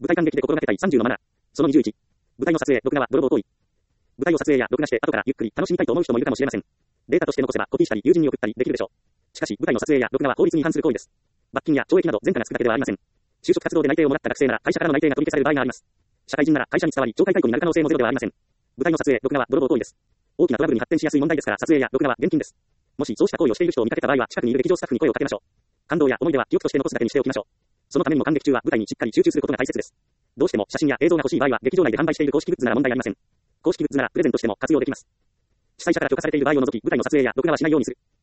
舞台観劇で心がけたい30のマナー。その21。舞台の撮影、録画は泥棒行為。舞台を撮影や録画して後からゆっくり楽しみたいと思う人もいるかもしれません。データとして残せばコピーしたり友人に送ったりできるでしょう。しかし、舞台の撮影や録画は法律に違反する行為です。罰金や懲役など前科がつくだけではありません。就職活動で内定をもらった学生なら会社からの内定が取り消される場合があります。社会人なら会社に伝わり懲戒解雇になる可能性もゼロではありません。舞台の撮影、録画は泥棒行為です。大きなトラブルに発展しやすい問題ですから撮影や録画は厳禁です。もしそうした行為をしている人を見かけた場合は近くにいる劇場スタッフに声をかけましょう。感動や思い出は記憶として残すだけにしておきましょう。そのためにも観劇中は舞台にしっかり集中することが大切です。どうしても写真や映像が欲しい場合は劇場内で販売している公式グッズなら問題ありません。公式グッズならプレゼントしても活用できます。主催者から許可されている場合を除き舞台の撮影や録画はしないようにする。